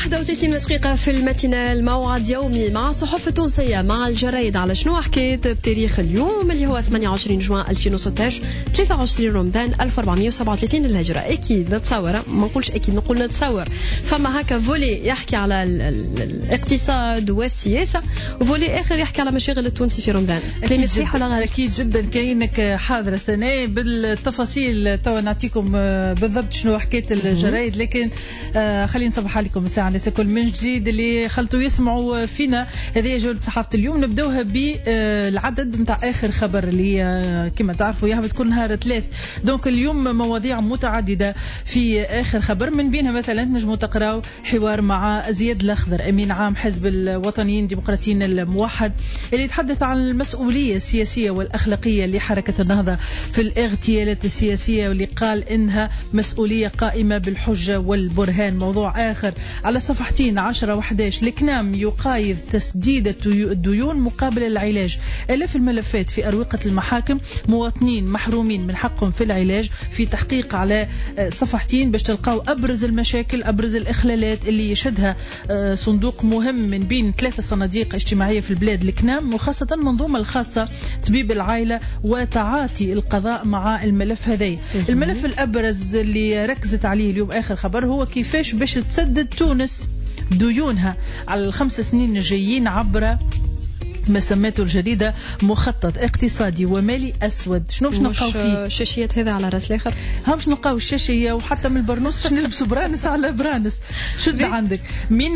31 دقيقة في الماتينال، موعد يومي مع صحف التونسية مع الجرايد على شنو حكيت بتاريخ اليوم اللي هو 28 جوان 2016 23 رمضان 1437 للهجرة. أكيد نتصور، ما نقولش أكيد، نقول نتصور فما هكا فولي يحكي على الاقتصاد والسياسة وفولي آخر يحكي على مشاغل التونسي في رمضان. كلامي صحيح ولا غلط؟ أكيد جدا، كأنك حاضرة سنة بالتفاصيل. تو نعطيكم بالضبط شنو حكيت الجرايد، لكن خلينا نصبح عليكم الساعة الناس الكل من جديد اللي خلطوا يسمعوا فينا. هذه جولة صحافة اليوم، نبدوها بالعدد متاع آخر خبر اللي كما تعرفوا يهبط كل نهار ثلاث. دونك اليوم مواضيع متعددة في آخر خبر، من بينها مثلا نجموا تقراوا حوار مع زياد الأخضر أمين عام حزب الوطنيين الديمقراطيين الموحد، اللي يتحدث عن المسؤولية السياسية والأخلاقية لحركة النهضة في الاغتيالات السياسية، واللي قال إنها مسؤولية قائمة بالحجة والبرهان. موضوع آخر على صفحتين 10 و11، الكنام يقايض تسديد الديون مقابل العلاج. آلاف الملفات في أروقة المحاكم، مواطنين محرومين من حقهم في العلاج. في تحقيق على صفحتين باش تلقاو أبرز المشاكل، أبرز الإخلالات اللي يشهدها صندوق مهم من بين 3 صناديق اجتماعية في البلاد، الكنام، وخاصة المنظومة الخاصة طبيب العائلة وتعاطي القضاء مع الملف هذا. الملف الأبرز اللي ركزت عليه اليوم آخر خبر هو كيفاش باش تسدد تونس ديونها على ال5 سنين الجايين عبر ما سميته الجريدة مخطط اقتصادي ومالي أسود. شنو باش نلقاو فيه؟ شاشيات هذا على راس الآخر، هم باش نلقاو الشاشية وحتى من البرنوس باش نلبسوا برانس على برانس. شد عندك من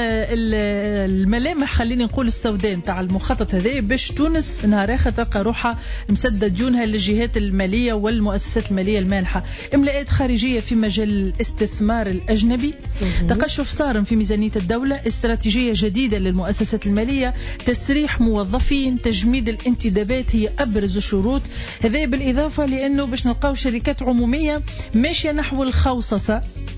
الملامح خليني نقول السوداء متاع المخطط هذا، باش تونس نهار آخر تلقى روحها مسدد ديونها للجهات المالية والمؤسسات المالية المانحة. إملاءات خارجية في مجال الاستثمار الأجنبي، تقشف صارم في ميزانية الدولة، استراتيجية جديدة للمؤسسات المالية، تسريح موظفين، تجميد الانتدابات هي أبرز الشروط. هذا بالإضافة لأنه باش نلقاو شركات عمومية ماشية نحو الخوصصة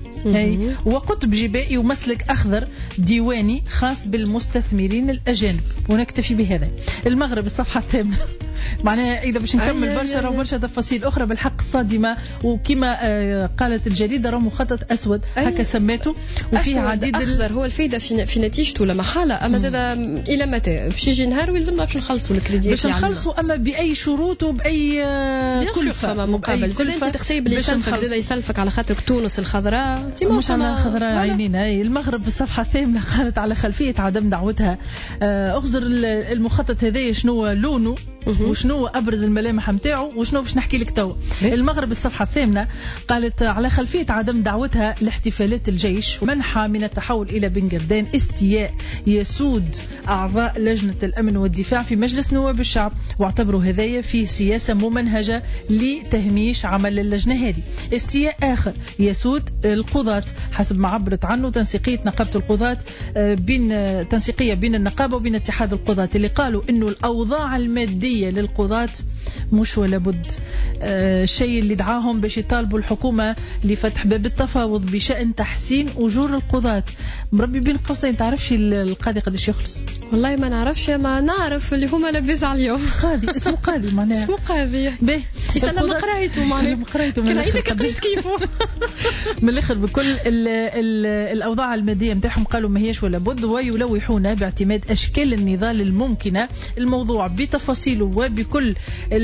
وقطب جبائي ومسلك أخضر ديواني خاص بالمستثمرين الأجانب. ونكتفي بهذا. المغرب الصفحة 8 معناها إذا باش نكمل برشا وبرشا تفاصيل أخرى بالحق الصادمة، وكما قالت الجريدة راه مخطط أسود هكا سميته، وفيه عديد أخضر هو الفايدة في نتيجته لما حالة. أما زاد إلى متى باش يجي نهار ويلزمنا باش نخلصوا الكريدي، باش نخلصوا أما بأي شروط وبأي كلفة فما مقابل. زاد أنت تحسيب اللي يسلفك، زاد يسلفك على خاطر تونس الخضراء مش على خضراء عينين. المغرب بالصفحة 8 قالت على خلفية عدم دعوتها أخزر المخطط هذا شنو لونه وشنو أبرز الملامح متاعه وشنو باش نحكي لك تو. المغرب الصفحة 8 قالت على خلفية عدم دعوتها لاحتفالات الجيش ومنحها من التحول إلى بنغردان، استياء يسود أعضاء لجنة الأمن والدفاع في مجلس نواب الشعب، واعتبروا هذايا في سياسة ممنهجة لتهميش عمل اللجنة هذه. استياء آخر يسود القضاة حسب ما عبرت عنه تنسيقية نقابة القضاة تنسيقية بين النقابة وبين اتحاد القضاة، اللي قالوا إنه الأوضاع المادية للقضاة مش ولا بد الشيء اللي دعاهم باش يطالبوا الحكومة لفتح باب التفاوض بشأن تحسين أجور القضاة. مربي بين قوسين، تعرفش القاضي قداش يخلص؟ والله ما نعرفش، ما نعرف اللي هما لاباس على اليوم قاضي اسمه قاضي معناها اسمه قاضي به يسلم قرايته معناها قرايته كان عيدك قريت كيفه من الاخر بكل الاوضاع الماديه نتاعهم قالوا ما هيش ولا بد، ويلوحون باعتماد اشكال النضال الممكنه. الموضوع بتفاصيله وبكل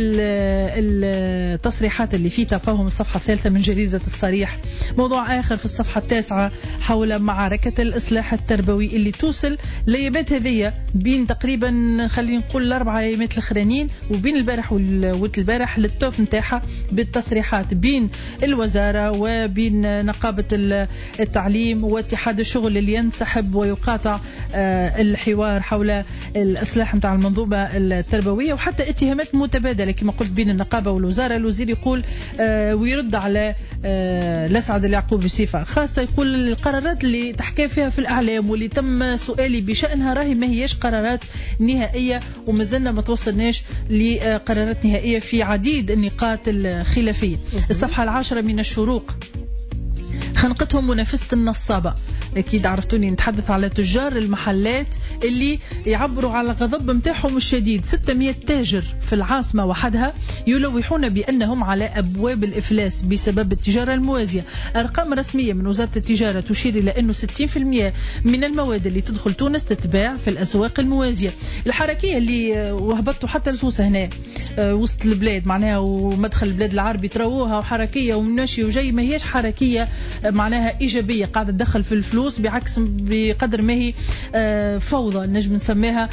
التصريحات اللي فيه تلقاوهم الصفحه 3 من جريده الصريح. موضوع اخر في الصفحه 9 حول معركه الاصلاح التربوي اللي توصل ليامات هذية بين تقريبا خلينا نقول 4 ايامات الاخرانيين، وبين البارح والبارح للتوف نتاعها بالتصريحات بين الوزارة وبين نقابة التعليم واتحاد الشغل اللي ينسحب ويقاطع الحوار حول الإصلاح متاع المنظومة التربوية، وحتى اتهامات متبادلة كما قلت بين النقابة والوزارة. الوزير يقول ويرد على الأسعد اليعقوب بصفة خاصة، يقول القرارات اللي تحكي فيها في الأعلام واللي تم سؤالي بشأنها راهي ما هيش قرارات نهائية، ومازلنا ما توصلناش لقرارات نهائية في عديد النقاط الخلافية. الصفحة 10 من الشروق خنقتهم منافسة النصابة. أكيد عرفتوني نتحدث على تجار المحلات اللي يعبروا على غضب متاعهم الشديد. 600 تاجر في العاصمة وحدها يلوحون بأنهم على أبواب الإفلاس بسبب التجارة الموازية. أرقام رسمية من وزارة التجارة تشير إلى أنه 60% من المواد اللي تدخل تونس تتباع في الأسواق الموازية. الحركية اللي وهبطوا حتى لسوسة هنا وسط البلاد معناها ومدخل البلاد العربي تروها وحركية ومناشي وجاي، ما هيش حركية معناها إيجابية قاعدة تدخل في الفلوس، بعكس بقدر ما هي فوضى نجم نسميها،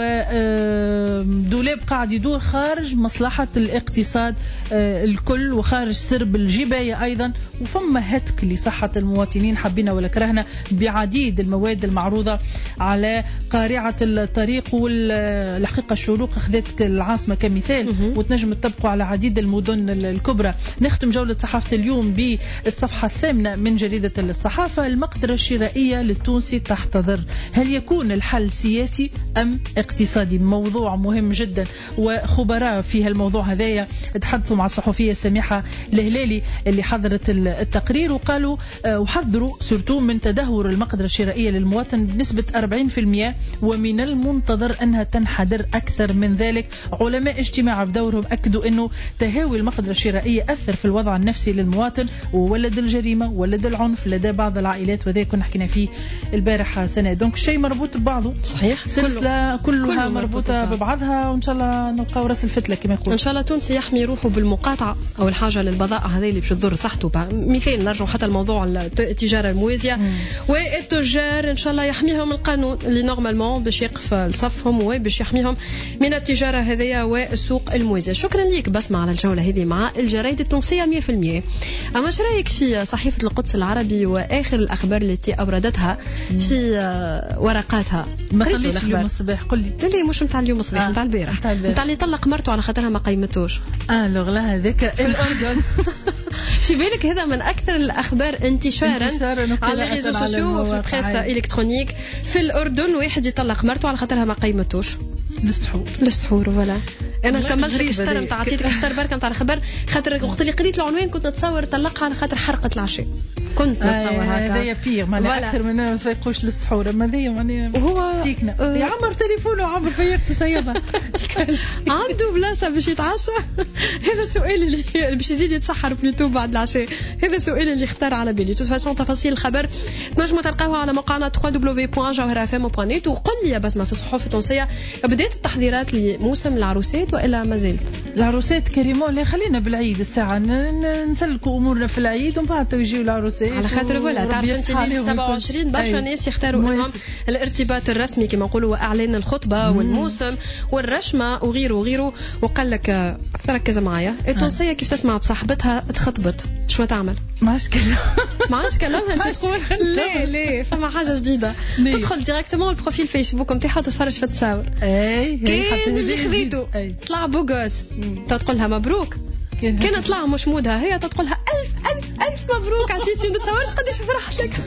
ودولاب قاعد يدور خارج مصلحة الاقتصاد الكل وخارج سرب الجباية أيضا. وفما هتك لصحة المواطنين حبينا ولا كرهنا بعديد المواد المعروضة على قارعة الطريق. والحقيقة الشروق أخذت العاصمة كمثال وتنجم تطبقوا على عديد المدن الكبرى. نختم جولة صحافة اليوم بالصفحة الثامنة من جريدة الصحافة: المقدرة الشرائية للتونسي تحتضر، هل يكون الحل سياسي أم اقتصادي؟ موضوع مهم جدا، وخبراء في هالموضوع هذايا تحدثوا مع الصحفية سميحة الهلالي اللي حضرت التقرير، وقالوا وحذروا سورتو من تدهور المقدرة الشرائية للمواطن بنسبة 40%، ومن المنتظر أنها تنحدر أكثر من ذلك. علماء اجتماع بدورهم أكدوا أنه تهاوي المقدرة الشرائية أثر في الوضع النفسي للمواطن وولد الجريمة وولد العنف لدى بعض العائلات، وذا كنا حكينا فيه البارح سنة. دونك الشيء مربوط ببعضه، صحيح، سلسلة كلها مربوطة ببعضها، وإن شاء الله نلقاو راس الفتلة كما يقول. إن شاء الله تونسي يحمي روحه بالمقاطعة أو الحاجة للبضائع هذه اللي باش تضر صحته. مثال نرجع حتى الموضوع التجارة الموازية، والتجار إن شاء الله يحميهم القانون اللي نورمالمون باش يقف لصفهم وباش يحميهم من التجارة هذه والسوق الموازية. شكرا لك بسمة على الجولة هذه مع الجرائد التونسية 100%. أما شو رأيك في صحيفة القدس العربي وآخر الأخبار التي أوردتها في ورقاتها؟ ما قليش اليوم الصباح، قل لي. لا مش متاع اليوم الصباح، متاع البارح، متاع اللي طلق مرته على خاطرها ما قيمتوش. لغ لا هذاك في الأردن. في بالك هذا من أكثر الأخبار انتشارا على الريزو سوسيو وفي البريس إلكترونيك. في الأردن واحد يطلق مرته على خاطرها ما قيمتوش للسحور. ولا أنا كملت لك الشطر نتاع عطيتك الشطر بركة نتاع الخبر، خاطر وقت اللي قريت العنوان كنت نتصور طلقها على خاطر حرقة العشاء، كنت نتصور هكا. هذا يبيغ معناها أكثر من أنا ما يفيقوش للسحور، أما ذي معناها وهو سيكنة يعمر تليفونه وعمر فيقت سيبها عنده بلاصة باش يتعشى. هذا سؤال اللي باش يزيد يتسحر بلوتو بعد العشاء، هذا سؤال اللي اختار على بالي. توفاسون تفاصيل الخبر تنجموا تلقاوها على موقعنا www.jawharafm.net. وقل لي يا بسمة في الصحف التونسية بدأت التحضيرات لموسم العروسات وإلا ما زلت؟ العروسات كريمون لا خلينا بالعيد الساعة نسلكوا أمورنا في العيد ومن بعد يجيو العروسات على خاطر ولا تعرف انت 27 برشا ناس يختاروا انهم الارتباط الرسمي كما نقولوا واعلان الخطبة والموسم والرشمة وغيره. وقال لك ركز معايا، التونسية كيف تسمع بصاحبتها تخطبت شو تعمل؟ ما عادش كلامها انت تقول لا فما حاجة جديدة، تدخل ديريكتومون البروفيل فيسبوك نتاعها وتتفرج في التصاور. كان اللي خذيته طلع بوغوس تقول لها مبروك، كان طلع مش مودها هي تقول لها ألف مبروك عزيزتي، ما تتصورش قديش فرحت لك.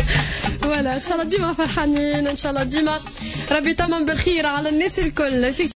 ولا إن شاء الله ديما فرحانين، إن شاء الله ديما ربي يتمم بالخير على الناس الكل.